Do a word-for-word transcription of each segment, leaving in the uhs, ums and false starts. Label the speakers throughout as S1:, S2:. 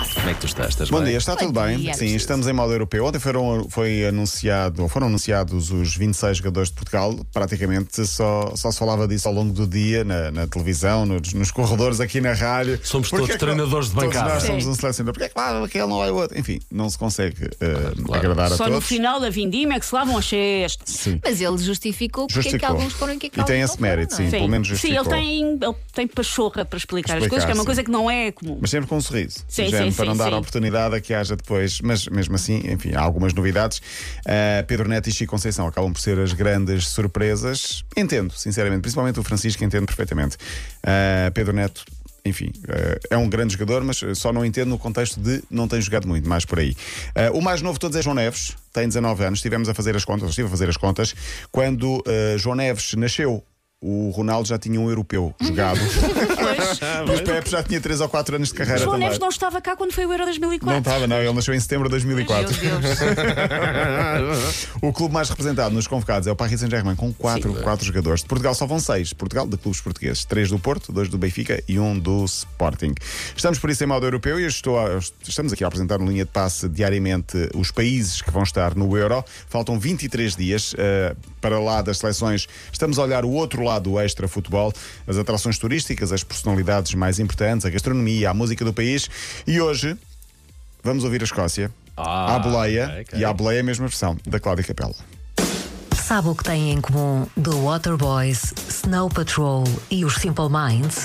S1: Como é que tu estás? Estás
S2: Bom
S1: bem?
S2: dia, está tudo
S3: Bom
S2: bem?
S3: dia.
S2: Sim, estamos em modo europeu. Ontem foram, foi anunciado, foram anunciados os vinte e seis jogadores de Portugal. Praticamente só, só se falava disso ao longo do dia, na, na televisão, nos, nos corredores, aqui na rádio.
S1: Somos
S2: Porque
S1: todos
S2: é que
S1: treinadores de
S2: todos
S1: bancada.
S2: nós somos
S3: Sim.
S2: um selecionador. Porque é que lá aquele não vai o outro? Enfim, não se consegue uh,
S1: claro.
S2: agradar a
S4: Só
S2: todos.
S4: no final da vindima é que se lavam as cestas.
S2: Sim.
S3: Mas ele justificou porque é que
S2: Justificou.
S3: alguns foram e que é que
S2: E tem
S3: alguns
S2: esse
S3: não foram,
S2: mérito,
S3: não é?
S2: sim. Pelo menos
S4: Sim, ele
S2: justificou.
S4: tem, ele tem pachorra para explicar, as
S2: Explicar,
S4: coisas, que é uma
S2: sim.
S4: coisa que não é comum.
S2: Mas sempre com um sorriso.
S4: Sim,
S2: Do género,
S4: sim,
S2: para não
S4: sim,
S2: dar
S4: sim.
S2: oportunidade a que haja depois. Mas mesmo assim, enfim, há algumas novidades. Uh, Pedro Neto e Chico Conceição acabam por ser as grandes surpresas. Entendo, sinceramente, principalmente o Francisco, entendo perfeitamente. Uh, Pedro Neto. Enfim, uh, é um grande jogador, mas só não entendo no contexto de não tem jogado muito, mais por aí. Uh, o mais novo de todos é João Neves, tem dezanove anos. Estivemos a fazer as contas, estive a fazer as contas, quando uh, João Neves nasceu. O Ronaldo já tinha um europeu jogado. E o Pepe já tinha três ou quatro anos de carreira
S4: João
S2: também.
S4: Neves não estava cá quando foi o Euro dois mil e quatro.
S2: Não estava, não. Ele nasceu em setembro de dois mil e quatro.
S4: Meu Deus.
S2: O clube mais representado nos convocados é o Paris Saint-Germain, com quatro,
S1: Sim.
S2: quatro jogadores. De Portugal só vão seis. Portugal, de clubes portugueses. Três do Porto, dois do Benfica e um do Sporting. Estamos por isso em modo europeu e eu estou a- estamos aqui a apresentar no linha de passe diariamente os países que vão estar no Euro. Faltam vinte e três dias uh, para lá das seleções. Estamos a olhar o outro lado do extra-futebol, as atrações turísticas, as personalidades mais importantes, a gastronomia, a música do país. E hoje vamos ouvir a Escócia,
S1: Ah,
S2: à boleia,
S1: ok, ok.
S2: e à boleia a mesma versão, da Cláudia Capela.
S5: Sabe o que têm em comum The Waterboys, Snow Patrol e os Simple Minds?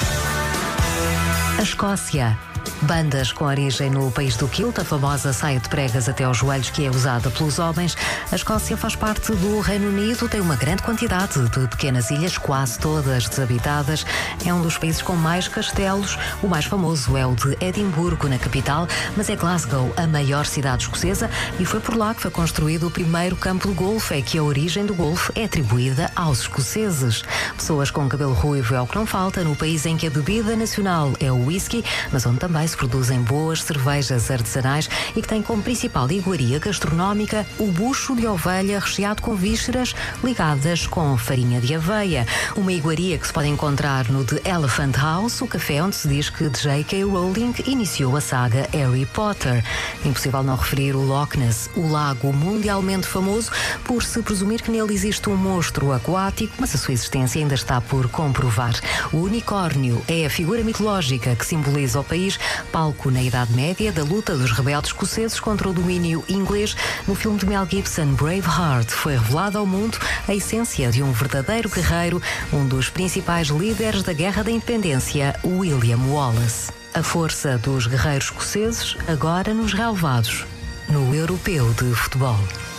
S5: A Escócia. Bandas com origem no país do kilt, a famosa saia de pregas até aos joelhos que é usada pelos homens. A Escócia faz parte do Reino Unido, tem uma grande quantidade de pequenas ilhas, quase todas desabitadas. É um dos países com mais castelos. O mais famoso é o de Edimburgo, na capital, mas é Glasgow, a maior cidade escocesa, e foi por lá que foi construído o primeiro campo de golfe. É que a origem do golfe é atribuída aos escoceses. Pessoas com cabelo ruivo é o que não falta no país em que a bebida nacional é o whisky, mas onde também se produzem boas cervejas artesanais e que tem como principal iguaria gastronómica o bucho de ovelha recheado com vísceras ligadas com farinha de aveia. Uma iguaria que se pode encontrar no The Elephant House, o café onde se diz que J K. Rowling iniciou a saga Harry Potter. Impossível não referir o Loch Ness, o lago mundialmente famoso por se presumir que nele existe um monstro aquático, mas a sua existência ainda está por comprovar. O unicórnio é a figura mitológica que simboliza o país, palco na Idade Média da luta dos rebeldes escoceses contra o domínio inglês. No filme de Mel Gibson, Braveheart, foi revelada ao mundo a essência de um verdadeiro guerreiro, um dos principais líderes da Guerra da Independência, William Wallace. A força dos guerreiros escoceses, agora nos relevados, no Europeu de Futebol.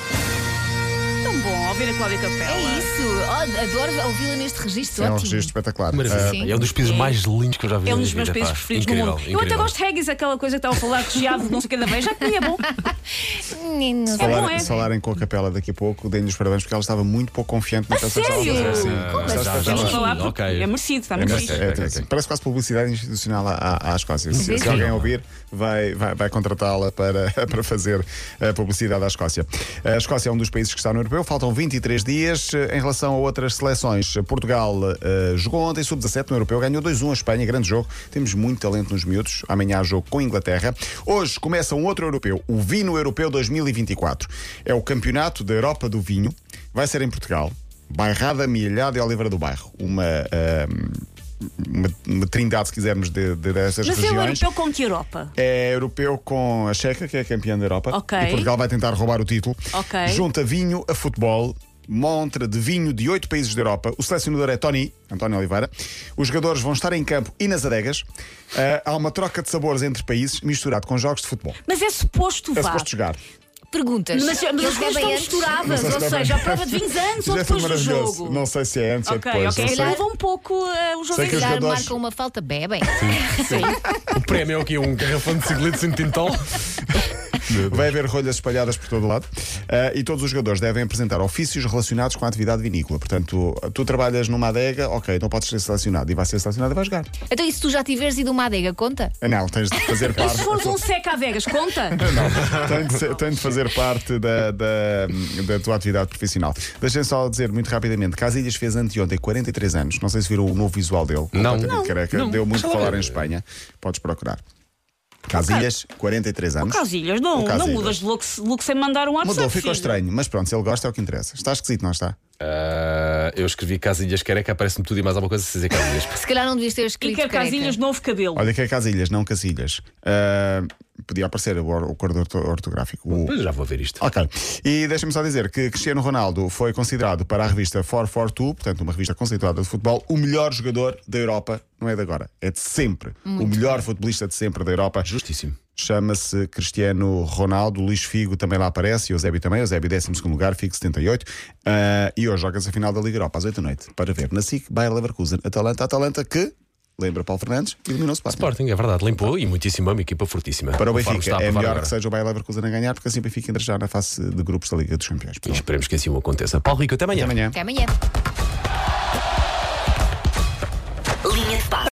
S4: Tão bom ouvir a Cláudia Capela.
S3: É isso. Oh, adoro ouvi-la neste registro.
S2: É um
S3: Ótimo.
S2: registro espetacular.
S1: Maravilha.
S3: Sim.
S1: É um dos países
S4: É.
S1: mais lindos que eu já vi
S4: É um
S1: na
S4: dos
S1: minha
S4: meus
S1: vida,
S4: países
S1: pá.
S4: preferidos
S1: Incrível,
S4: do mundo. Eu
S1: incrível.
S4: até gosto de haggis, aquela coisa que estava a falar, recheado de não sei o que da vez. Já comia bom.
S3: Menino.
S2: Se,
S4: É
S2: falar-
S4: bom, é?
S2: se falarem com a Capela daqui a pouco, deem-lhes parabéns porque ela estava muito pouco confiante na peça que estava a
S4: sério?
S2: fazer. Sim.
S3: Como
S2: Já
S3: assim?
S2: está- já
S4: Temos que
S2: está-
S4: falar porque
S1: ok.
S4: é merecido, está
S2: É,
S4: merecido.
S2: é,
S1: ok,
S2: é,
S1: ok.
S2: Parece quase publicidade institucional à, à, à Escócia. Se, se
S3: Incrível.
S2: alguém ouvir, vai, vai, vai contratá-la para, para fazer a publicidade à Escócia. A Escócia é um dos países que está no europeu, faltam vinte e três dias. Em relação a outras seleções, Portugal uh, jogou ontem sub dezassete no europeu, ganhou dois a um a Espanha, grande jogo. Temos muito talento nos miúdos. Amanhã há jogo com a Inglaterra. Hoje começa um outro europeu, o Vino Europeu dois mil e vinte e quatro. É o campeonato da Europa do vinho. Vai ser em Portugal. Bairrada, Milhado e Oliveira do Bairro. Uma. Uh, Uma, uma trindade, se quisermos, de, de, dessas
S4: Mas é o
S2: regiões.
S4: europeu com que Europa?
S2: É europeu com a Checa, que é campeã da Europa.
S4: Ok.
S2: E Portugal vai tentar roubar o título.
S4: Ok.
S2: Junta vinho a futebol. Montra de vinho de oito países da Europa. O selecionador é Tony, António Oliveira. Os jogadores vão estar em campo e nas adegas. Ah, há uma troca de sabores entre países, misturado com jogos de futebol.
S4: Mas é suposto,
S2: É
S4: vá.
S2: suposto jogar.
S3: Perguntas.
S4: Mas, mas as
S3: Eles
S4: coisas estão
S3: bebem antes?
S4: misturadas,
S2: Não sei se
S4: ou
S2: bebem
S4: seja, a
S2: antes.
S4: prova de vinhos antes
S2: Isto
S4: ou
S2: deve ser
S4: depois do
S2: maravilhoso.
S4: jogo.
S2: Não sei se é antes ou
S4: Ok,
S2: depois.
S4: ok.
S2: Não sei.
S4: Leva um pouco uh, o jogo
S2: Sei
S4: em
S2: que os
S3: Já
S2: jogadores-
S3: marcam uma falta, bebem.
S1: O prémio é o quê? Um garrafão de cinco litros em tintol?
S2: Vai haver rolhas espalhadas por todo o lado. Ah, e todos os jogadores devem apresentar ofícios relacionados com a atividade vinícola. Portanto, tu trabalhas numa adega, ok, não podes ser selecionado. E vai ser selecionado e vai jogar.
S3: Então, e se tu já tiveres ido uma adega, conta?
S2: Ah, Não, tens de fazer
S4: E
S2: parte.
S4: se fores um seca a Vegas, conta?
S2: Não, tem de, ser- tem de fazer parte da, da, da tua atividade profissional. Deixem só dizer muito rapidamente: Casillas fez anteontem quarenta e três anos. Não sei se viram o novo visual dele.
S1: Não.
S2: Completamente
S1: Não.
S2: careca.
S1: Não.
S2: Deu muito
S1: Deixa
S2: a
S1: lá
S2: falar
S1: ver.
S2: em Espanha. Podes procurar. Casilhas, quarenta e três anos.
S4: Casilhas, não,
S2: O Casilhas.
S4: não mudas de look, look sem mandar um WhatsApp.
S2: Mudou, ficou
S4: filho.
S2: estranho, mas pronto, se ele gosta é o que interessa. Está esquisito, não está?
S1: Ah, eu escrevi Casilhas Careca, aparece-me tudo e mais alguma coisa se dizer Casilhas.
S3: Se calhar não devias ter
S4: E
S3: escrito
S4: quer
S3: careca.
S4: Casilhas, novo cabelo.
S2: Olha que é Casilhas, não Casilhas. Ah, podia aparecer o, or- o corredor orto- ortográfico. O-
S1: Mas já vou ver isto.
S2: Ok. E deixa-me só dizer que Cristiano Ronaldo foi considerado para a revista quatrocentos e quarenta e dois, portanto, uma revista conceituada de futebol, o melhor jogador da Europa. Não é de agora, é de sempre. o melhor futebolista de sempre da Europa.
S1: Justíssimo.
S2: Chama-se Cristiano Ronaldo. Luís Figo também lá aparece. E Eusébio também. Eusébio, décimo segundo lugar, Figo setenta e oito. Ah, e hoje joga-se a final da Liga Europa às oito da noite. Para ver na S I C, Bayer Leverkusen, Atalanta. Atalanta que, lembra Paulo Fernandes, eliminou o Sporting.
S1: Sporting, é verdade, limpou e muitíssimo bem, uma equipa fortíssima.
S2: Para o
S1: Conforme
S2: Benfica,
S1: está a
S2: é
S1: provar
S2: melhor
S1: agora.
S2: que seja o Bayer Leverkusen a ganhar, porque assim o Benfica entra já na fase de grupos da Liga dos Campeões.
S1: E esperemos que assim o aconteça. Paulo Rico, até amanhã.
S2: Até amanhã.
S3: Até amanhã.
S5: Linha de passe.